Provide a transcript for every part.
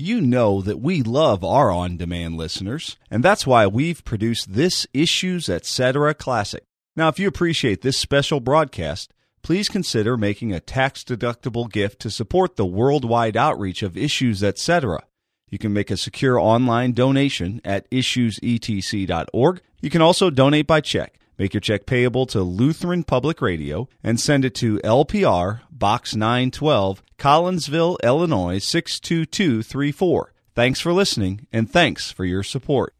You know that we love our on-demand listeners, and that's why we've produced this Issues Etc. Classic. Now, if you appreciate this special broadcast, please consider making a tax-deductible gift to support the worldwide outreach of Issues Etc. You can make a secure online donation at issuesetc.org. You can also donate by check. Make your check payable to Lutheran Public Radio and send it to LPR, Box 912, Collinsville, Illinois 62234. Thanks for listening, and thanks for your support.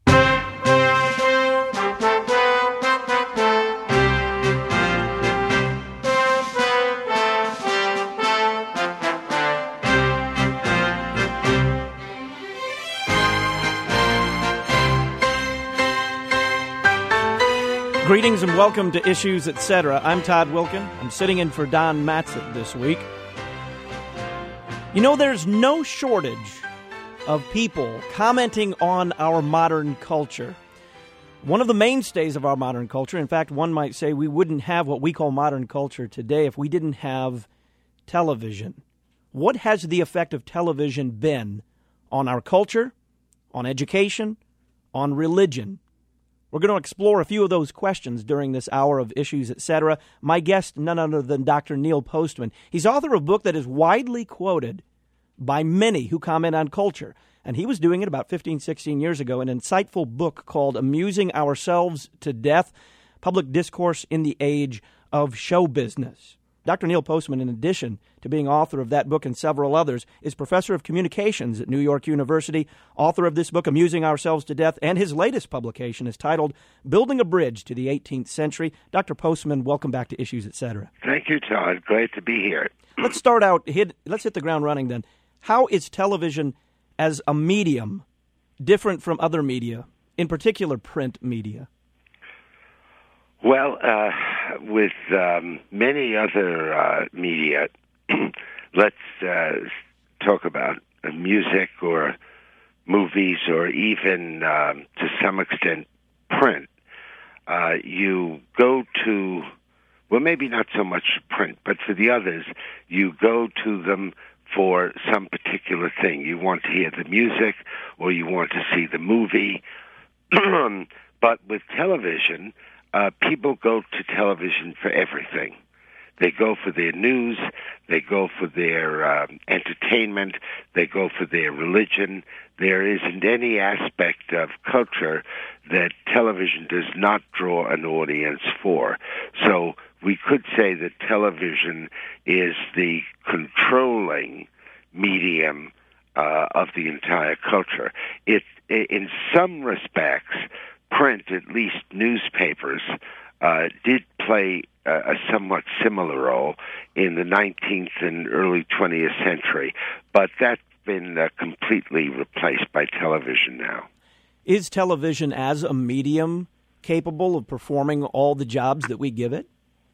Greetings and welcome to Issues Etc. I'm Todd Wilkin. I'm sitting in for Don Matzik this week. You know, there's no shortage of people commenting on our modern culture. One of the mainstays of our modern culture, in fact, one might say we wouldn't have what we call modern culture today if we didn't have television. What has the effect of television been on our culture, on education, on religion? We're going to explore a few of those questions during this hour of Issues, Etc. My guest, none other than Dr. Neil Postman. He's author of a book that is widely quoted by many who comment on culture. And he was doing it about 15, 16 years ago, an insightful book called Amusing Ourselves to Death, Public Discourse in the Age of Show Business. Dr. Neil Postman, in addition to being author of that book and several others, is professor of communications at New York University, author of this book, Amusing Ourselves to Death, and his latest publication is titled Building a Bridge to the 18th Century. Dr. Postman, welcome back to Issues, Etc. Thank you, Todd. Great to be here. Let's start out, let's hit the ground running then. How is television as a medium different from other media, in particular print media? Well, with many other media, let's talk about music or movies or even, to some extent, print. You go to, well, maybe not so much print, but for the others, you go to them for some particular thing. You want to hear the music or you want to see the movie. But with television, people go to television for everything. They go for their news, they go for their entertainment, they go for their religion. There isn't any aspect of culture that television does not draw an audience for. So we could say that television is the controlling medium of the entire culture. It, in some respects, print, at least newspapers, did play a somewhat similar role in the 19th and early 20th century, but that's been completely replaced by television now. Is television as a medium capable of performing all the jobs that we give it?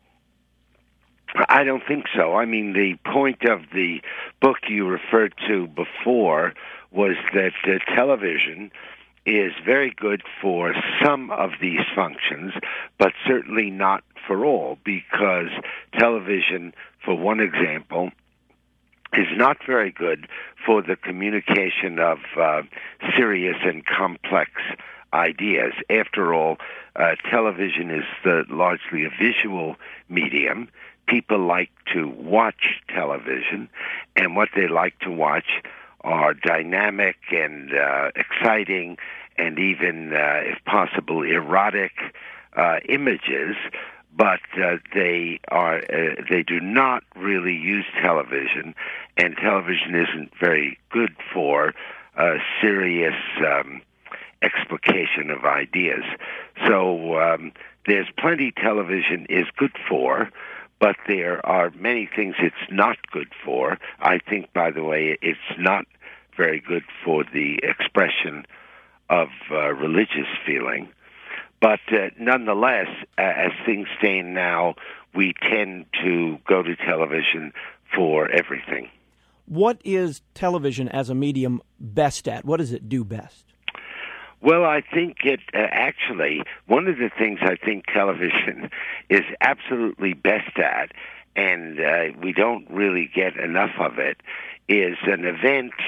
I don't think so. I mean, the point of the book you referred to before was that television is very good for some of these functions, but certainly not for all, because television, for one example, is not very good for the communication of serious and complex ideas. After all, television is largely a visual medium. People like to watch television, and what they like to watch are dynamic and exciting and even, if possible, erotic images, but they do not really use television, and television isn't very good for serious explication of ideas. So there's plenty television is good for, but there are many things it's not good for. I think, by the way, it's not very good for the expression of religious feeling. But nonetheless, as things stand now, we tend to go to television for everything. What is television as a medium best at? What does it do best? Well, I think it actually, one of the things I think television is absolutely best at, and we don't really get enough of it, is an event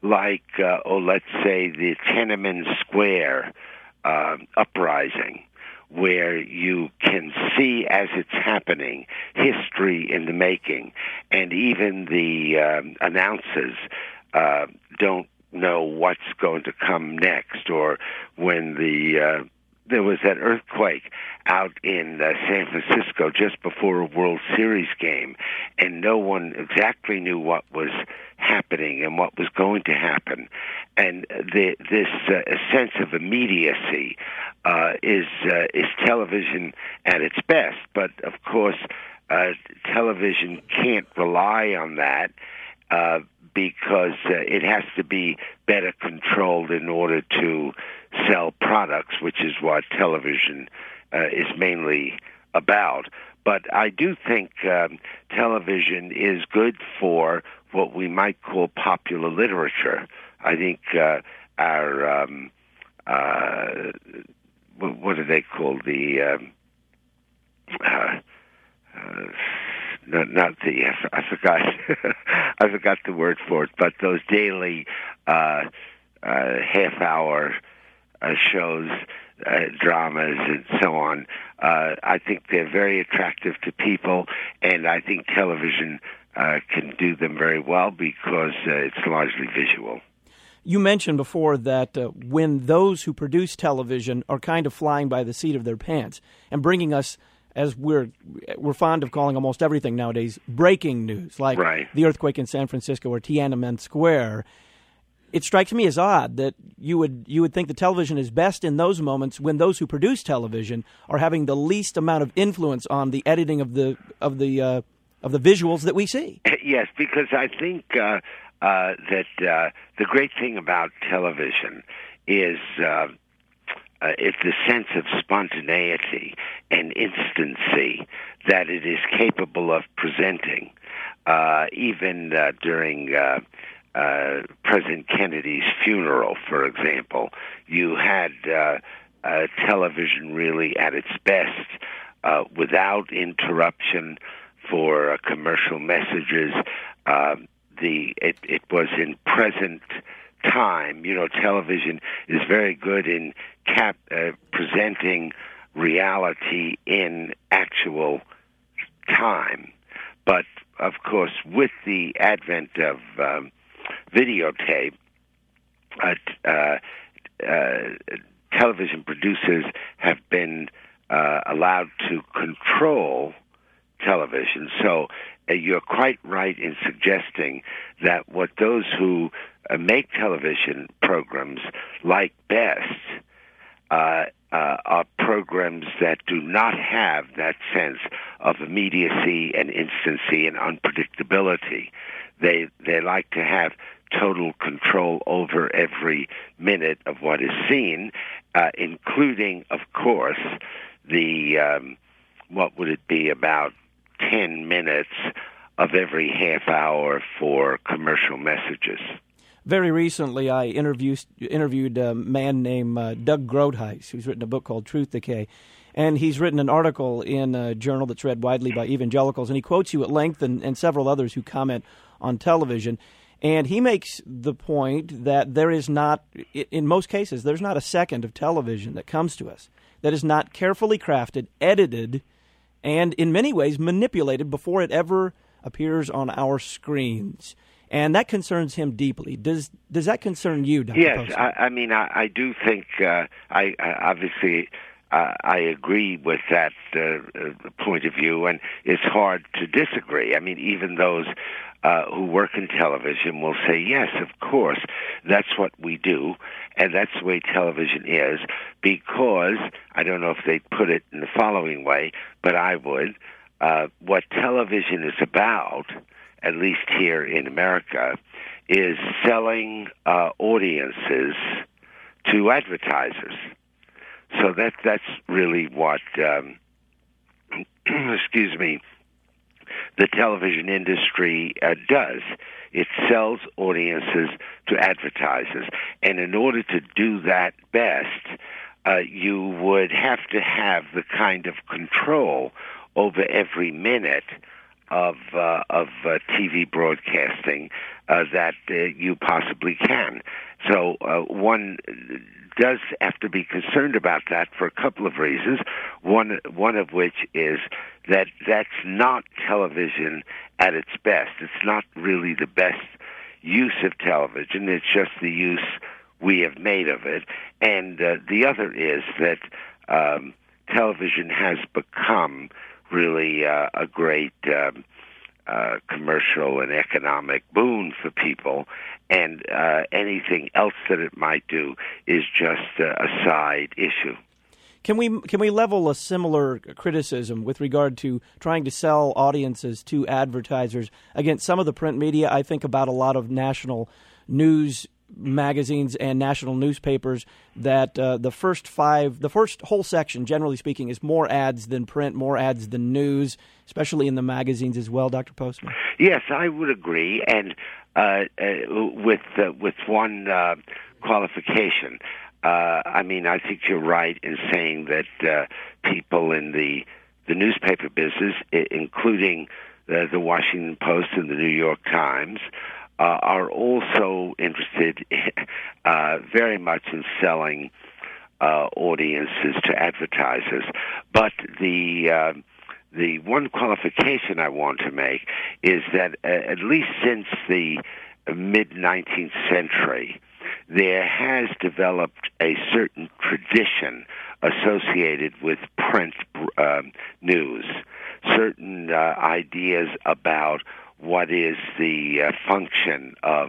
like, let's say the Tiananmen Square uprising, where you can see as it's happening history in the making, and even the announcers don't know what's going to come next, or when there was that earthquake out in San Francisco just before a World Series game, and no one exactly knew what was happening and what was going to happen. And this sense of immediacy is television at its best. But, of course, television can't rely on that because it has to be better controlled in order to sell products, which is what television is mainly about. But I do think television is good for what we might call popular literature. I think our what are they called? Not the I forgot I forgot the word for it, but those daily half-hour shows, dramas, and so on. I think they're very attractive to people, and I think television can do them very well because it's largely visual. You mentioned before that when those who produce television are kind of flying by the seat of their pants and bringing us, as we're fond of calling almost everything nowadays, breaking news, like the earthquake in San Francisco or Tiananmen Square. It strikes me as odd that you would think the television is best in those moments when those who produce television are having the least amount of influence on the editing of the visuals that we see. Yes, because I think that the great thing about television is it's the sense of spontaneity and instancy that it is capable of presenting, even during President Kennedy's funeral, for example. You had television really at its best, without interruption for commercial messages. It was in present time. You know, television is very good in presenting reality in actual time. But, of course, with the advent of videotape, television producers have been allowed to control television. So you're quite right in suggesting that what those who make television programs like best are programs that do not have that sense of immediacy and instancy and unpredictability. They like to have total control over every minute of what is seen, including, of course, the what would it be, about 10 minutes of every half hour for commercial messages. Very recently, I interviewed a man named Doug Groothuis, who's written a book called Truth Decay, and he's written an article in a journal that's read widely by evangelicals, and he quotes you at length and several others who comment on television. And he makes the point that there is not, in most cases, there's not a second of television that comes to us that is not carefully crafted, edited, and in many ways manipulated before it ever appears on our screens. And that concerns him deeply. Does that concern you, Dr. Yes, Posner? I do think, I obviously, I agree with that point of view, and it's hard to disagree. I mean, even those who work in television will say, yes, of course, that's what we do, and that's the way television is, because, I don't know if they'd put it in the following way, but I would, what television is about, at least here in America, is selling audiences to advertisers. So that's really what, excuse me, the television industry does. It sells audiences to advertisers. And in order to do that best, you would have to have the kind of control over every minute of TV broadcasting that you possibly can. So one does have to be concerned about that for a couple of reasons. One of which is that that's not television at its best. It's not really the best use of television. It's just the use we have made of it. And the other is that television has become really a great commercial and economic boon for people, and anything else that it might do is just a side issue. Can we level a similar criticism with regard to trying to sell audiences to advertisers against some of the print media? I think about a lot of national news magazines and national newspapers that the first whole section, generally speaking, is more ads than print, more ads than news, especially in the magazines as well, Dr. Postman? Yes, I would agree, and with one qualification. I think you're right in saying that people in the newspaper business, including the Washington Post and the New York Times, are also interested very much in selling audiences to advertisers. But the one qualification I want to make is that at least since the mid-19th century, there has developed a certain tradition associated with print news, certain ideas about what is the function of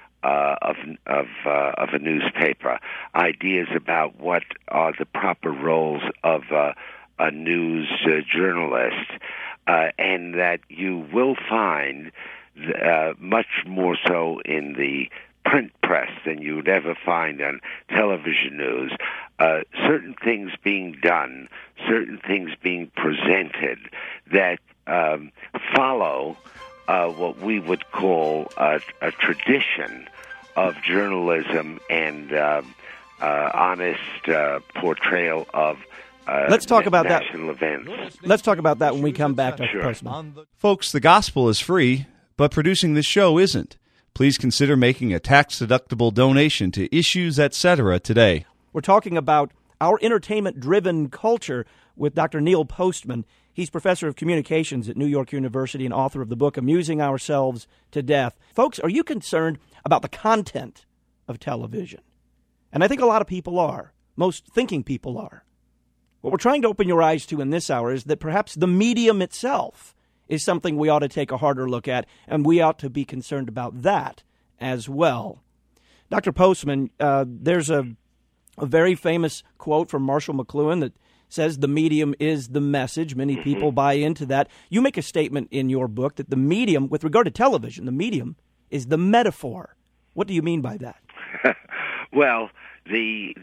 a newspaper, ideas about what are the proper roles of a news journalist, and that you will find much more so in the print press than you would ever find on television news, certain things being done, certain things being presented that follow what we would call a tradition of journalism and honest portrayal of Let's talk about national events. Let's talk about that when we come back, Dr. Postman. Folks, the gospel is free, but producing this show isn't. Please consider making a tax-deductible donation to Issues Etc. today. We're talking about our entertainment-driven culture with Dr. Neil Postman. He's professor of communications at New York University and author of the book Amusing Ourselves to Death. Folks, are you concerned about the content of television? And I think a lot of people are. Most thinking people are. What we're trying to open your eyes to in this hour is that perhaps the medium itself is something we ought to take a harder look at, and we ought to be concerned about that as well. Dr. Postman, there's a very famous quote from Marshall McLuhan that says the medium is the message. Many people buy into that. You make a statement in your book that the medium, with regard to television, the medium is the metaphor. What do you mean by that? Well, the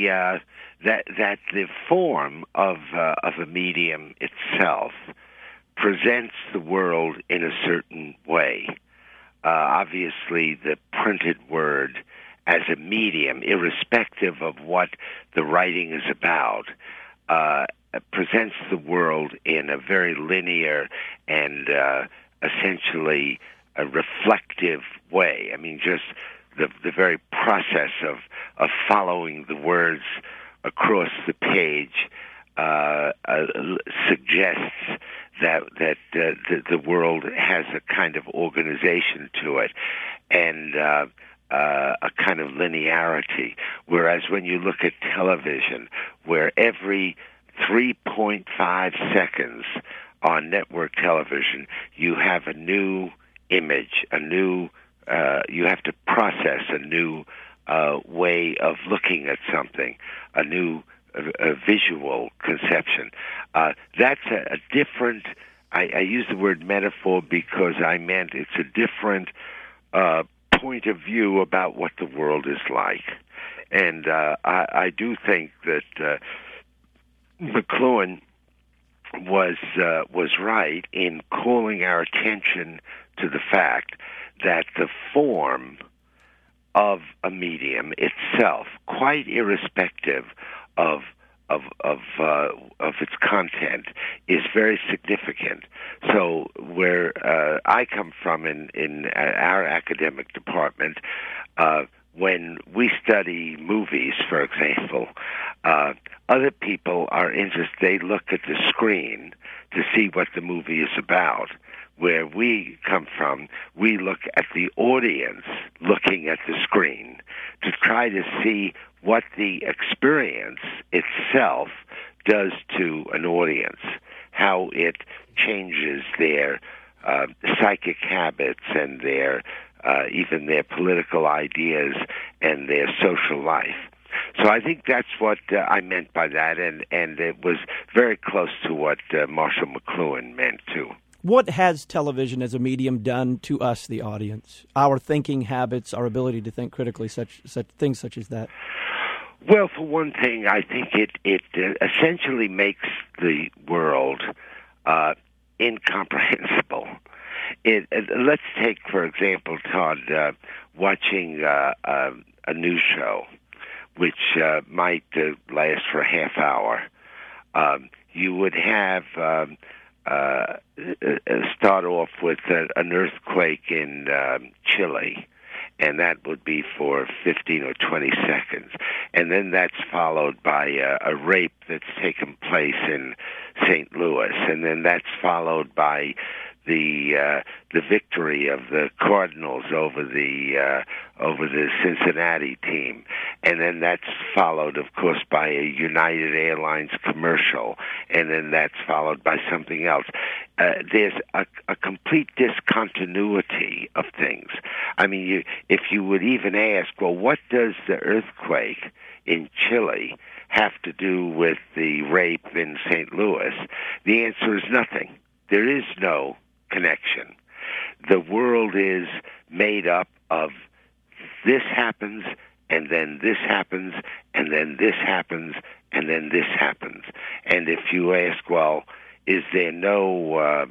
form of a medium itself presents the world in a certain way. Obviously, the printed word as a medium, irrespective of what the writing is about, presents the world in a very linear and essentially a reflective way. I mean, just the very process of following the words across the page suggests that the world has a kind of organization to it and a kind of linearity. Whereas when you look at television, where every 3.5 seconds on network television, you have a new image, you have to process a new way of looking at something, a new visual conception. That's a different, I use the word metaphor because I meant it's a different point of view about what the world is like. And I do think that McLuhan was right in calling our attention to the fact that the form of a medium itself, quite irrespective of its content is very significant. So where I come from in our academic department, when we study movies, for example, other people are interested. They look at the screen to see what the movie is about. Where we come from, we look at the audience looking at the screen to try to see what the experience itself does to an audience, how it changes their psychic habits and their even their political ideas and their social life. So I think that's what I meant by that, and it was very close to what Marshall McLuhan meant, too. What has television as a medium done to us, the audience? Our thinking habits, our ability to think critically, such things such as that? Well, for one thing, I think it essentially makes the world incomprehensible. Let's take, for example, Todd, watching a news show, which might last for a half hour. You would have start off with an earthquake in Chile, and that would be for 15 or 20 seconds. And then that's followed by a rape that's taken place in St. Louis, and then that's followed by the victory of the Cardinals over the Cincinnati team, and then that's followed, of course, by a United Airlines commercial, and then that's followed by something else. There's a complete discontinuity of things. I mean, if you would even ask, well, what does the earthquake in Chile have to do with the rape in St. Louis? The answer is nothing. There is no connection. The world is made up of this happens, and then this happens, and then this happens, and then this happens. And if you ask, well, is there no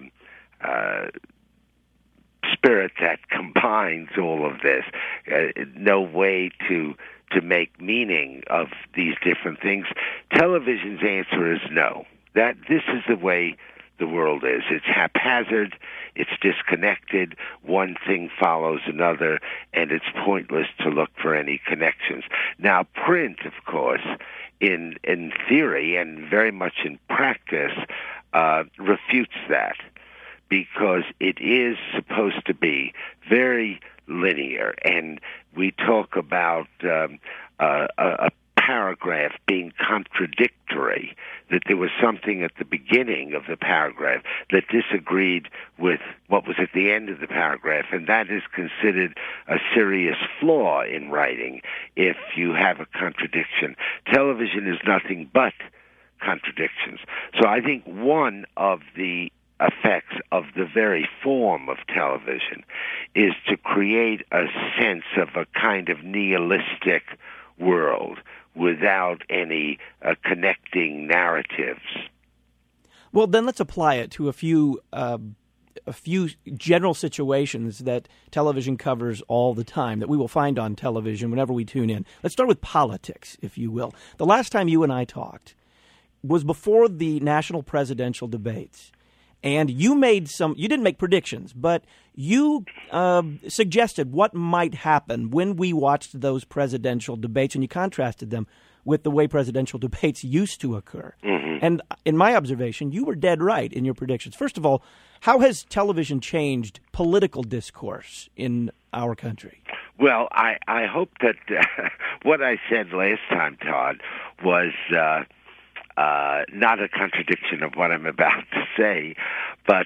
spirit that combines all of this, no way to make meaning of these different things? Television's answer is no. That this is the way the world is. It's haphazard, it's disconnected, one thing follows another, and it's pointless to look for any connections. Now, print, of course, in theory and very much in practice, refutes that, because it is supposed to be very linear, and we talk about a paragraph being contradictory, that there was something at the beginning of the paragraph that disagreed with what was at the end of the paragraph, and that is considered a serious flaw in writing if you have a contradiction. Television is nothing but contradictions. So I think one of the effects of the very form of television is to create a sense of a kind of nihilistic world without any connecting narratives. Well, then let's apply it to a few general situations that television covers all the time, that we will find on television whenever we tune in. Let's start with politics, if you will. The last time you and I talked was before the national presidential debates. And you didn't make predictions, but you suggested what might happen when we watched those presidential debates, and you contrasted them with the way presidential debates used to occur. Mm-hmm. And in my observation, you were dead right in your predictions. First of all, how has television changed political discourse in our country? Well, I hope that what I said last time, Todd, was not a contradiction of what I'm about to say, but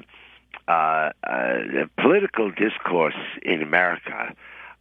political discourse in America,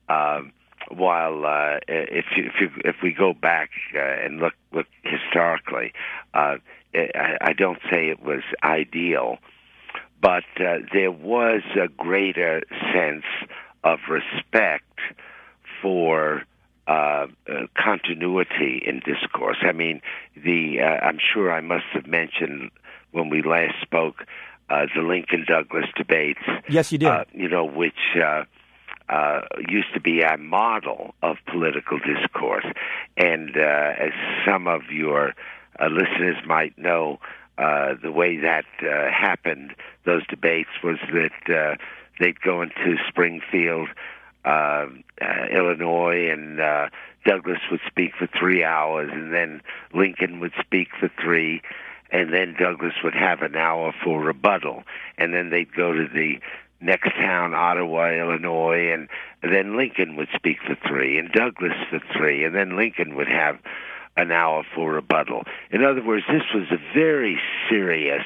while if we go back and look historically, I don't say it was ideal, but there was a greater sense of respect for continuity in discourse. I mean, I'm sure I must have mentioned when we last spoke the Lincoln-Douglas debates. Yes, you did. Which used to be a model of political discourse. And as some of your listeners might know, the way that happened, those debates, was that they'd go into Springfield, Illinois, and Douglas would speak for 3 hours, and then Lincoln would speak for 3, and then Douglas would have an hour for rebuttal, and then they'd go to the next town, Ottawa, Illinois, and then Lincoln would speak for 3, and Douglas for 3, and then Lincoln would have an hour for rebuttal. In other words, this was a very serious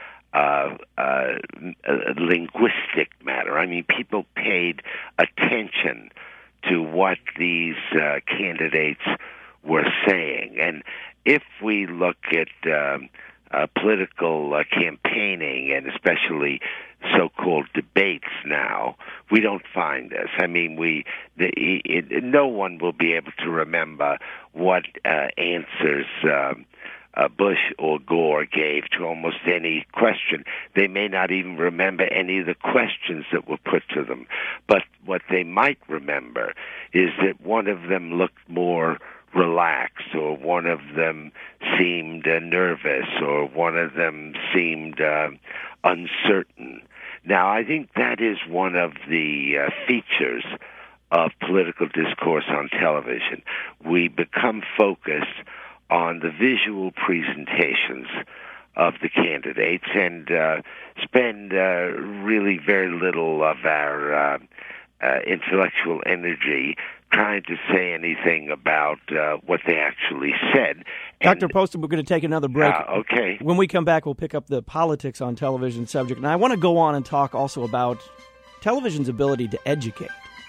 linguistic matter. I mean, people paid attention to what these candidates were saying. And if we look at political campaigning, and especially so-called debates now, we don't find this. I mean, no one will be able to remember what answers Bush or Gore gave to almost any question. They may not even remember any of the questions that were put to them. But what they might remember is that one of them looked more relaxed, or one of them seemed nervous, or one of them seemed uncertain. Now, I think that is one of the features of political discourse on television. We become focused on the visual presentations of the candidates and spend really very little of our intellectual energy trying to say anything about what they actually said. Dr. Poston, we're going to take another break. Okay. When we come back, we'll pick up the politics on television subject. And I want to go on and talk also about television's ability to educate.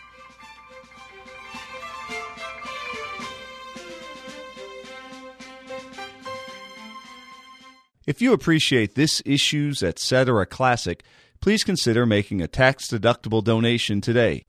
If you appreciate this Issues Etc. classic, please consider making a tax-deductible donation today.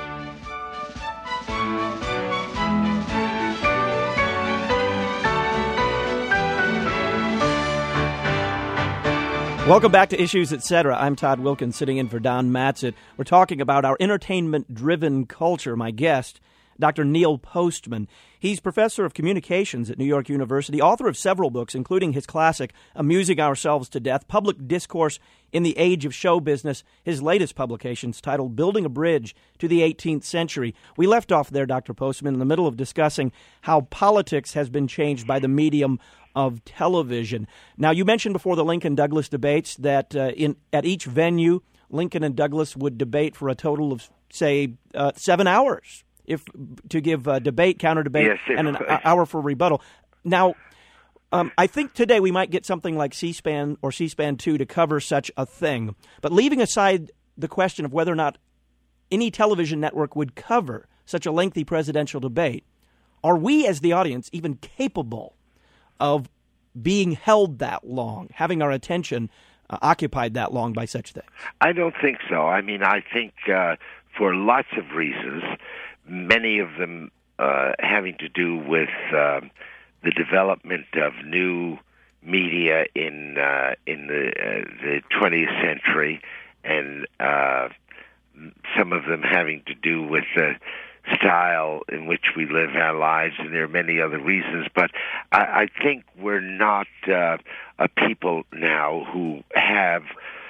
Welcome back to Issues Etc. I'm Todd Wilkins, sitting in for Don Matzett. We're talking about our entertainment-driven culture. My guest, Dr. Neil Postman. He's professor of communications at New York University, author of several books, including his classic, Amusing Ourselves to Death, Public Discourse in the Age of Show Business, his latest publications titled Building a Bridge to the 18th Century. We left off there, Dr. Postman, in the middle of discussing how politics has been changed by the medium of television. Now, you mentioned before the Lincoln-Douglas debates that at each venue, Lincoln and Douglas would debate for a total of, say, 7 hours. To give debate, counter-debate, yes, and an hour for rebuttal. Now, I think today we might get something like C-SPAN or C-SPAN 2 to cover such a thing. But leaving aside the question of whether or not any television network would cover such a lengthy presidential debate, are we as the audience even capable of being held that long, having our attention occupied that long by such things? I don't think so. I mean, I think for lots of reasons, many of them having to do with the development of new media in the 20th century, and some of them having to do with the style in which we live our lives, and there are many other reasons. But I think we're not a people now who have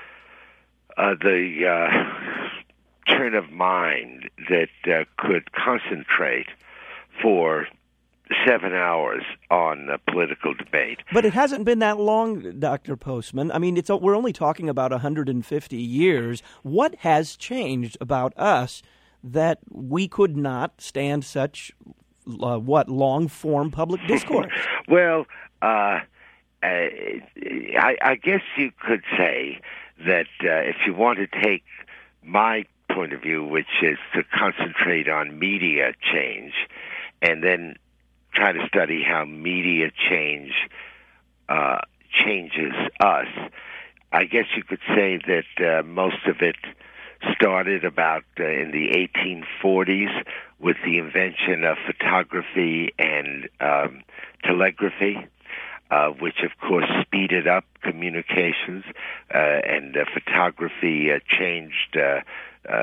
the turn of mind that could concentrate for 7 hours on a political debate. But it hasn't been that long, Dr. Postman. I mean, we're only talking about 150 years. What has changed about us that we could not stand such, long-form public discourse? Well, I guess you could say that if you want to take my point of view, which is to concentrate on media change and then try to study how media change changes us, I guess you could say that most of it started about in the 1840s with the invention of photography and telegraphy, which of course speeded up communications, and photography changed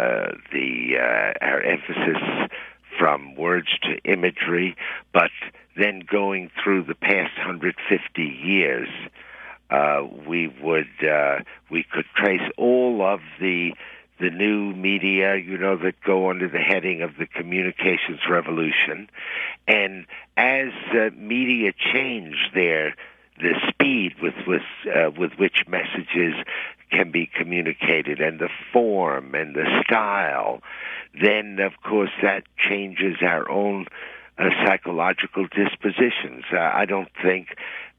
our emphasis from words to imagery, but then going through the past 150 years, we could trace all of the new media, that go under the heading of the communications revolution. And as media change the speed with which messages can be communicated and the form and the style, then, of course, that changes our own psychological dispositions. I don't think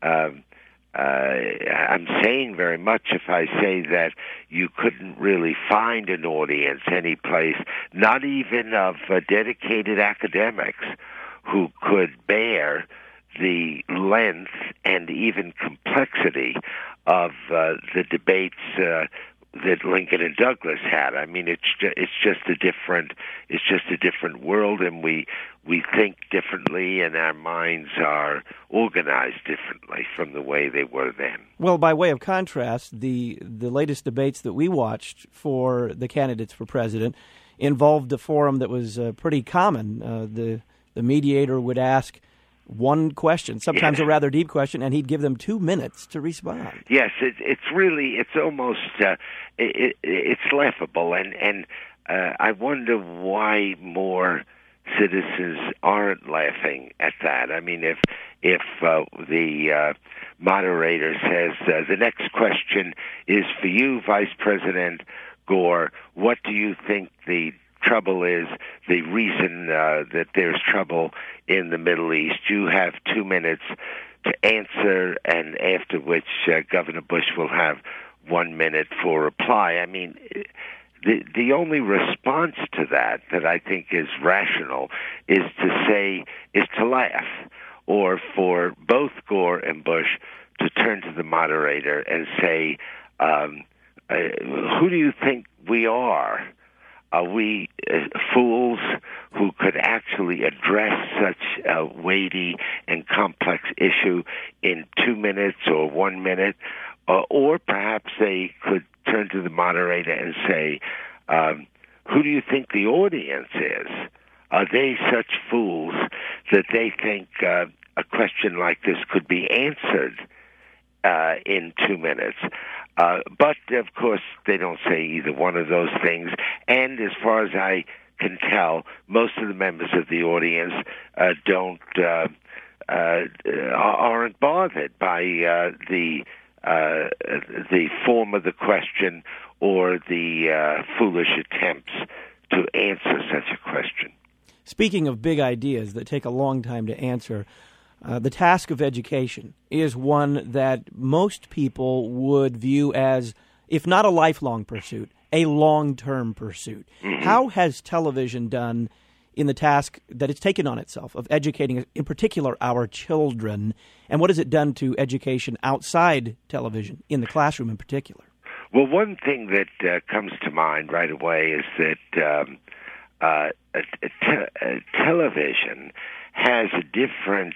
I'm saying very much if I say that you couldn't really find an audience any place, not even of dedicated academics, who could bear the length and even complexity of the debates that Lincoln and Douglas had. I mean, it's just a different world, and we think differently, and our minds are organized differently from the way they were then. Well, by way of contrast, the latest debates that we watched for the candidates for president involved a forum that was pretty common. The mediator would ask one question, sometimes a rather deep question, and he'd give them 2 minutes to respond. Yes, it's almost it's laughable, and I wonder why more citizens aren't laughing at that. I mean, if the moderator says the next question is for you, Vice President Gore, what do you think the trouble is, the reason that there's trouble in the Middle East? You have 2 minutes to answer, and after which Governor Bush will have 1 minute for reply. I mean, the only response to that I think is rational is to laugh, or for both Gore and Bush to turn to the moderator and say, who do you think we are? Are we fools who could actually address such a weighty and complex issue in 2 minutes or 1 minute? Or perhaps they could turn to the moderator and say, who do you think the audience is? Are they such fools that they think a question like this could be answered in 2 minutes? But, of course, they don't say either one of those things. And as far as I can tell, most of the members of the audience aren't bothered by the form of the question or the foolish attempts to answer such a question. Speaking of big ideas that take a long time to answer, the task of education is one that most people would view as, if not a lifelong pursuit, a long-term pursuit. Mm-hmm. How has television done in the task that it's taken on itself of educating, in particular, our children, and what has it done to education outside television, in the classroom in particular? Well, one thing that comes to mind right away is that television has a different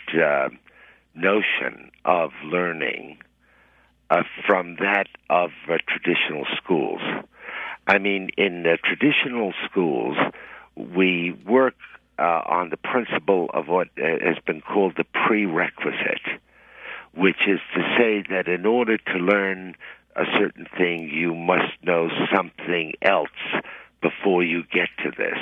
notion of learning from that of traditional schools. I mean, in traditional schools, we work on the principle of what has been called the prerequisite, which is to say that in order to learn a certain thing, you must know something else before you get to this.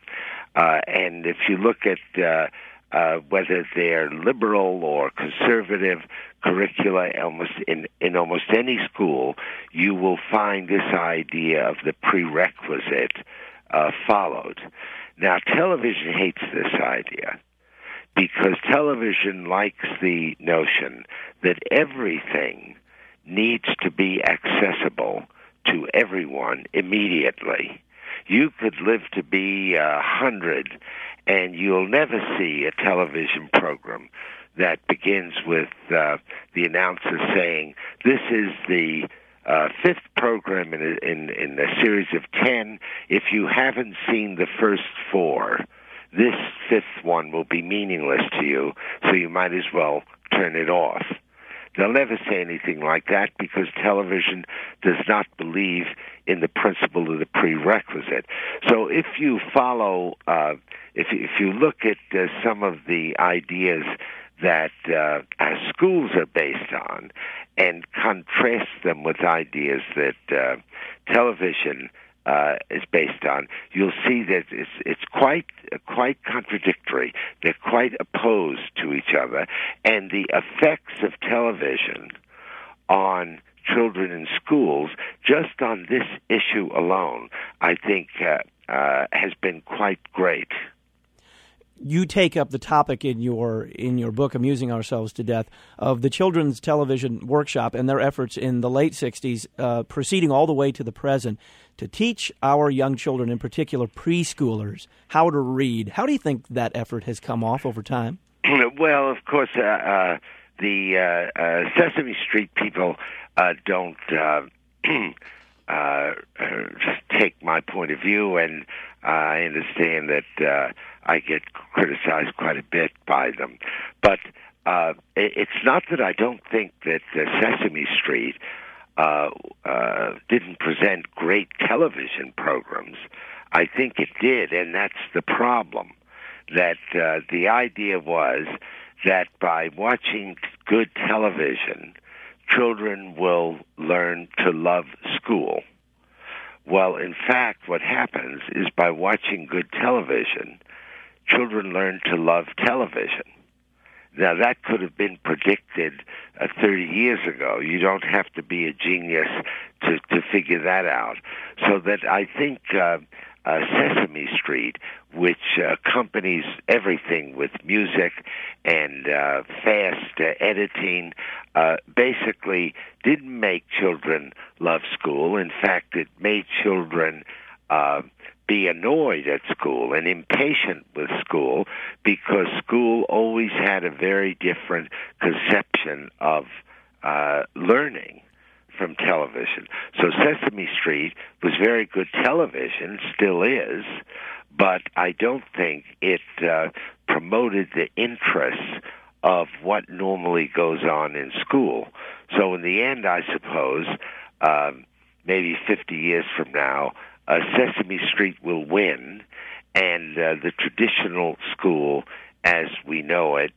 And if you look at whether they're liberal or conservative curricula, in almost any school, you will find this idea of the prerequisite followed. Now, television hates this idea because television likes the notion that everything needs to be accessible to everyone immediately. You could live to be 100, and you'll never see a television program that begins with the announcer saying, "This is the fifth program in a series of 10. If you haven't seen the first 4, this fifth one will be meaningless to you, so you might as well turn it off." They'll never say anything like that because television does not believe in the principle of the prerequisite. So if you follow, if you look at some of the ideas that our schools are based on and contrast them with ideas that television is based on, you'll see that it's quite contradictory. They're quite opposed to each other, and the effects of television on children in schools, just on this issue alone, I think has been quite great. You take up the topic in your book, Amusing Ourselves to Death, of the Children's Television Workshop and their efforts in the late 60s, proceeding all the way to the present, to teach our young children, in particular preschoolers, how to read. How do you think that effort has come off over time? Well, of course, the Sesame Street people don't just take my point of view, and I understand that I get criticized quite a bit by them. But it's not that I don't think that Sesame Street didn't present great television programs. I think it did, and that's the problem. That the idea was that by watching good television, children will learn to love school. Well, in fact, what happens is by watching good television, children learn to love television. Now, that could have been predicted 30 years ago. You don't have to be a genius to figure that out. So that I think Sesame Street, which accompanies everything with music and fast editing, basically didn't make children love school. In fact, it made children be annoyed at school and impatient with school, because school always had a very different conception of learning from television. So Sesame Street was very good television, still is, but I don't think it promoted the interests of what normally goes on in school. So in the end, I suppose, maybe 50 years from now, Sesame Street will win, and the traditional school, as we know it,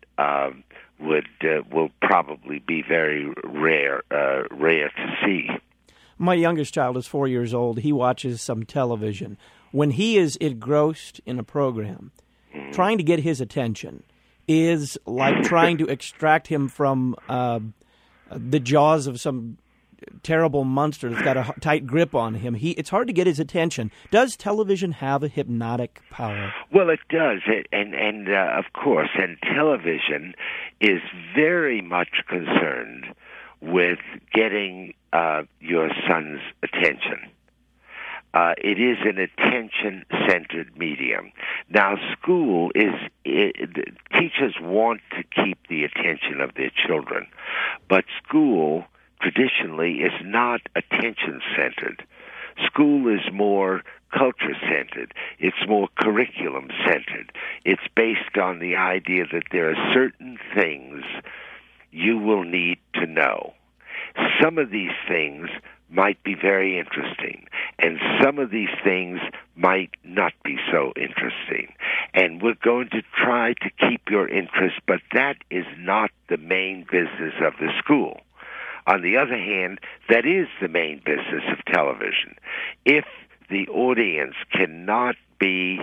will probably be very rare to see. My youngest child is 4 years old. He watches some television. When he is engrossed in a program, trying to get his attention is like trying to extract him from the jaws of some terrible monster that's got a tight grip on him. It's hard to get his attention. Does television have a hypnotic power? Well, it does, and of course, and television is very much concerned with getting your son's attention. It is an attention-centered medium. Now, teachers want to keep the attention of their children, but school traditionally is not attention-centered. School is more culture-centered. It's more curriculum-centered. It's based on the idea that there are certain things you will need to know. Some of these things might be very interesting, and some of these things might not be so interesting. And we're going to try to keep your interest, but that is not the main business of the school. On the other hand, that is the main business of television. If the audience cannot be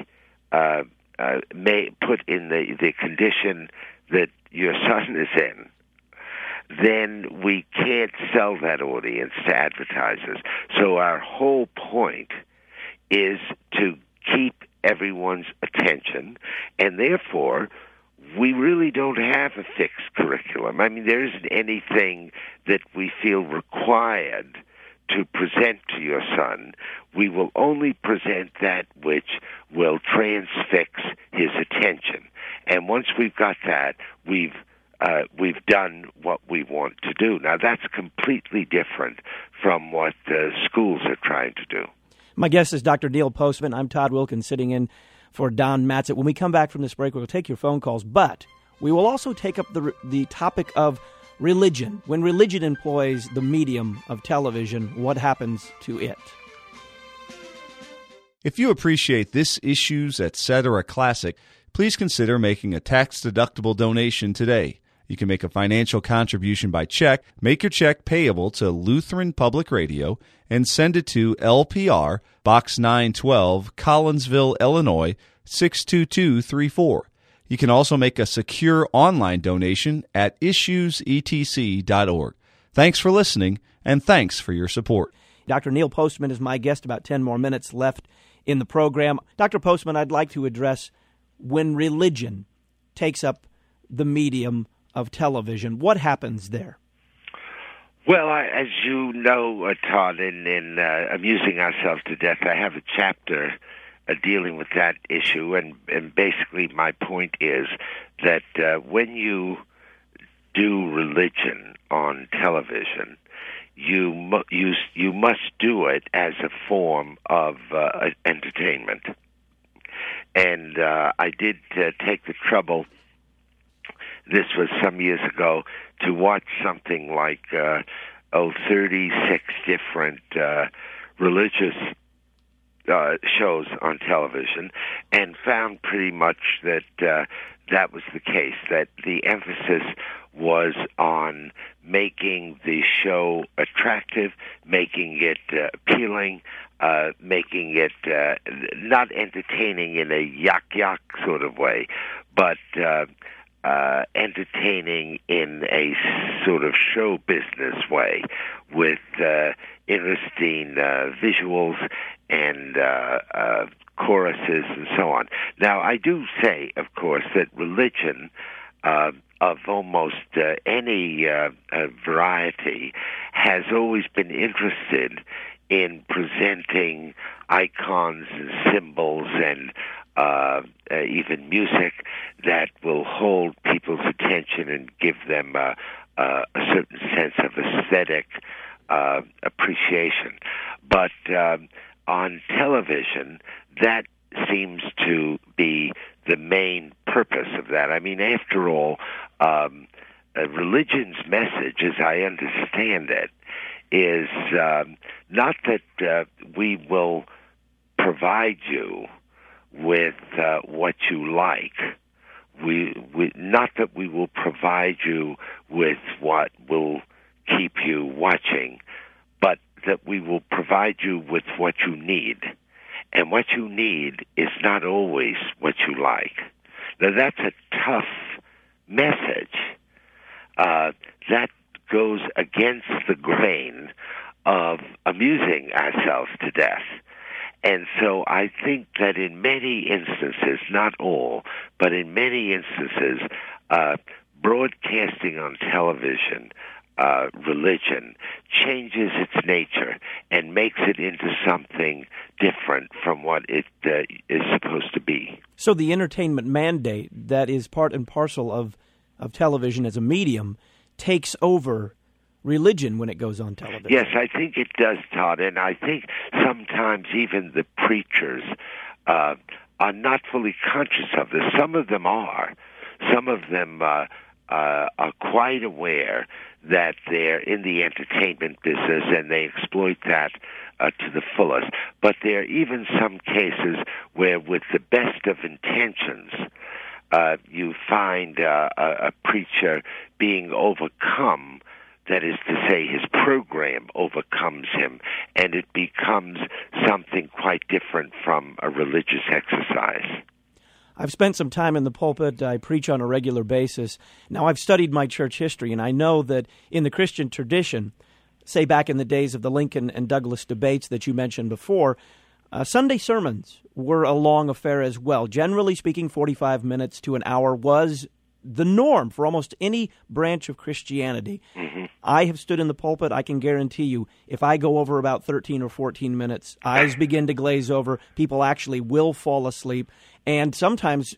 put in the condition that your son is in, then we can't sell that audience to advertisers. So our whole point is to keep everyone's attention, and therefore we really don't have a fixed curriculum. I mean, there isn't anything that we feel required to present to your son. We will only present that which will transfix his attention. And once we've got that, we've done what we want to do. Now, that's completely different from what schools are trying to do. My guest is Dr. Neil Postman. I'm Todd Wilkins, sitting in for Don Matzett. When we come back from this break, we'll take your phone calls, but we will also take up the topic of religion. When religion employs the medium of television, what happens to it? If you appreciate this Issues Etc. Classic, please consider making a tax-deductible donation today. You can make a financial contribution by check. Make your check payable to Lutheran Public Radio and send it to LPR, Box 912, Collinsville, Illinois, 62234. You can also make a secure online donation at issuesetc.org. Thanks for listening, and thanks for your support. Dr. Neil Postman is my guest. About 10 more minutes left in the program. Dr. Postman, I'd like to address when religion takes up the medium of television. What happens there? Well, as you know, Todd, in Amusing Ourselves to Death, I have a chapter dealing with that issue, and basically my point is that when you do religion on television, you must do it as a form of entertainment. And I did take the trouble, this was some years ago, to watch something like 36 different religious shows on television, and found pretty much that that was the case, that the emphasis was on making the show attractive, making it appealing, making it not entertaining in a yuck sort of way, but entertaining in a sort of show business way, with interesting visuals and choruses and so on. Now, I do say, of course, that religion of almost any variety has always been interested in presenting icons and symbols and even music that will hold people's attention and give them a certain sense of aesthetic appreciation. But on television, that seems to be the main purpose of that. I mean, after all, religion's message, as I understand it, is not that we will provide you with what you like. Not that we will provide you with what will keep you watching, but that we will provide you with what you need. And what you need is not always what you like. Now, that's a tough message. That goes against the grain of amusing ourselves to death. And so I think that in many instances, not all, but in many instances, broadcasting on television religion changes its nature and makes it into something different from what it is supposed to be. So the entertainment mandate that is part and parcel of television as a medium takes over religion when it goes on television. Yes, I think it does, Todd, and I think sometimes even the preachers are not fully conscious of this. Some of them are. Some of them are quite aware that they're in the entertainment business and they exploit that to the fullest. But there are even some cases where, with the best of intentions, you find a preacher being overcome. That is to say, his program overcomes him, and it becomes something quite different from a religious exercise. I've spent some time in the pulpit. I preach on a regular basis. Now, I've studied my church history, and I know that in the Christian tradition, say back in the days of the Lincoln and Douglas debates that you mentioned before, Sunday sermons were a long affair as well. Generally speaking, 45 minutes to an hour was the norm for almost any branch of Christianity. Mm-hmm. I have stood in the pulpit. I can guarantee you, if I go over about 13 or 14 minutes, eyes begin to glaze over. People actually will fall asleep. And sometimes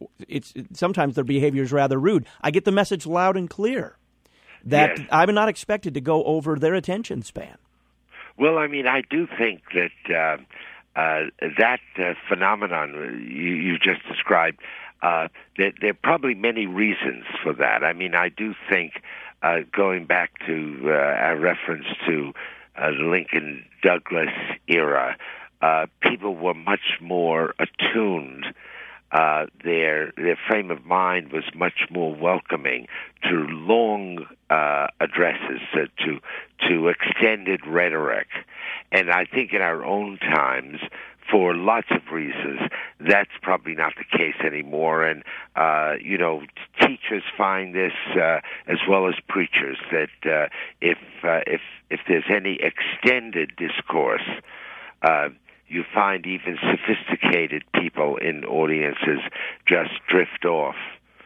their behavior is rather rude. I get the message loud and clear that yes. I'm not expected to go over their attention span. Well, I mean, I do think that that phenomenon you just described, there are probably many reasons for that. I mean, I do think, going back to our reference to the Lincoln-Douglas era, people were much more attuned their frame of mind was much more welcoming to long addresses, to extended rhetoric. And I think in our own times, for lots of reasons, that's probably not the case anymore. And, teachers find this, as well as preachers, that if there's any extended discourse, you find even sophisticated people in audiences just drift off.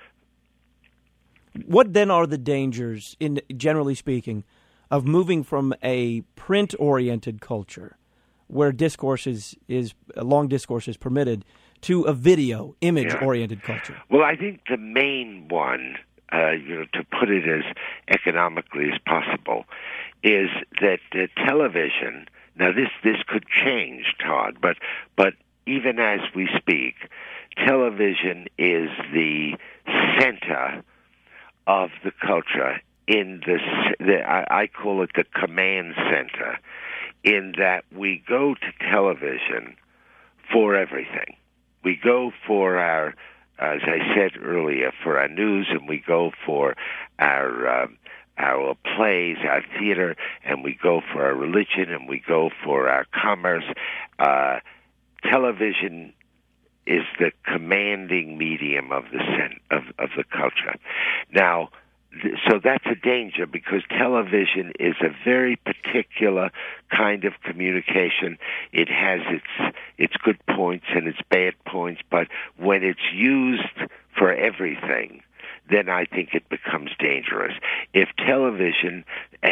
What then are the dangers, generally speaking, of moving from a print-oriented culture where discourse is long discourse is permitted to a video, image-oriented culture? Well, I think the main one, to put it as economically as possible, is that television. Now, this could change, Todd, but even as we speak, television is the center of the culture. I call it the command center, in that we go to television for everything. We go for our, as I said earlier, for our news, and we go for our plays, our theater, and we go for our religion, and we go for our commerce. Television is the commanding medium of the culture. Now, so that's a danger, because television is a very particular kind of communication. It has its good points and its bad points, but when it's used for everything, then I think it becomes dangerous. If television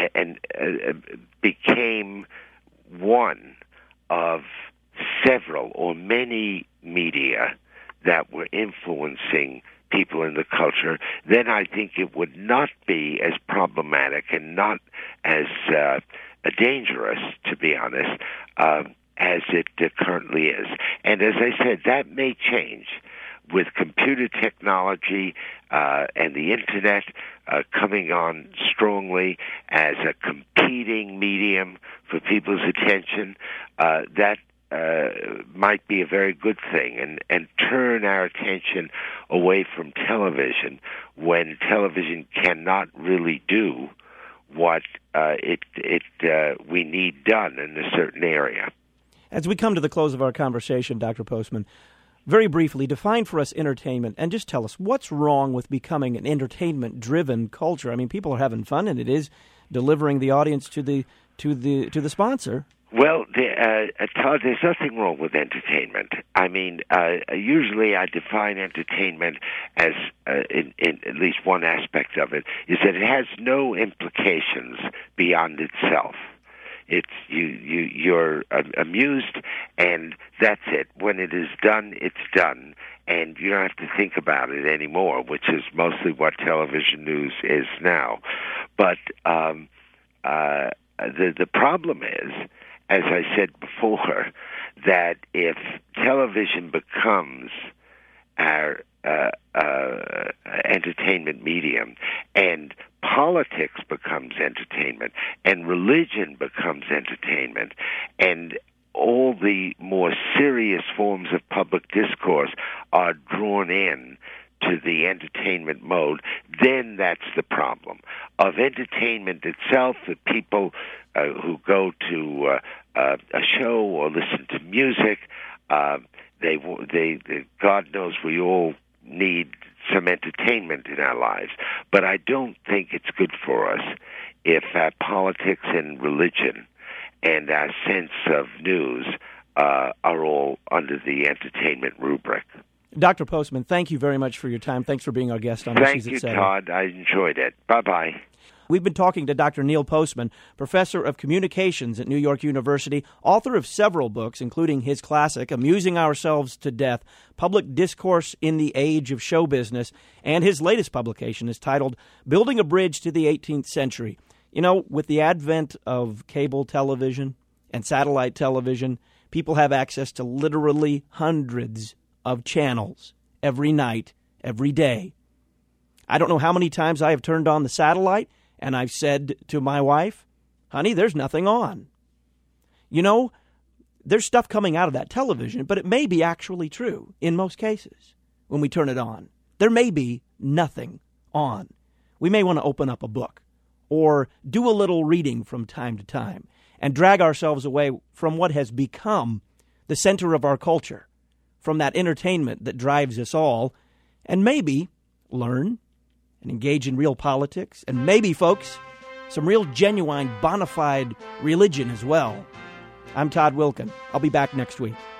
became one of several or many media that were influencing people in the culture, then I think it would not be as problematic and not as dangerous, to be honest, as it currently is. And as I said, that may change with computer technology and the Internet coming on strongly as a competing medium for people's attention. That might be a very good thing, and turn our attention away from television when television cannot really do what we need done in a certain area. As we come to the close of our conversation, Dr. Postman, very briefly, define for us entertainment, and just tell us what's wrong with becoming an entertainment-driven culture. I mean, people are having fun, and it is delivering the audience to the sponsor. Well, Todd, there's nothing wrong with entertainment. I mean, usually I define entertainment as, in at least one aspect of it, is that it has no implications beyond itself. It's you're amused, and that's it. When it is done, it's done, and you don't have to think about it anymore, which is mostly what television news is now. But the problem is, as I said before, that if television becomes our entertainment medium, and politics becomes entertainment, and religion becomes entertainment, and all the more serious forms of public discourse are drawn in to the entertainment mode, then that's the problem. Of entertainment itself, the people who go to a show or listen to music, they God knows we all need some entertainment in our lives. But I don't think it's good for us if our politics and religion and our sense of news are all under the entertainment rubric. Dr. Postman, thank you very much for your time. Thanks for being our guest on Issues Etc. Thank you, Todd. I enjoyed it. Bye-bye. We've been talking to Dr. Neil Postman, professor of communications at New York University, author of several books, including his classic, Amusing Ourselves to Death, Public Discourse in the Age of Show Business, and his latest publication is titled Building a Bridge to the 18th Century. You know, with the advent of cable television and satellite television, people have access to literally hundreds of channels every night, every day. I don't know how many times I have turned on the satellite and I've said to my wife, honey, there's nothing on. You know, there's stuff coming out of that television, but it may be actually true in most cases. when we turn it on. There may be nothing on. We may want to open up a book or do a little reading from time to time and drag ourselves away from what has become the center of our culture, from that entertainment that drives us all, and maybe learn and engage in real politics, and maybe, folks, some real genuine bona fide religion as well. I'm Todd Wilken. I'll be back next week.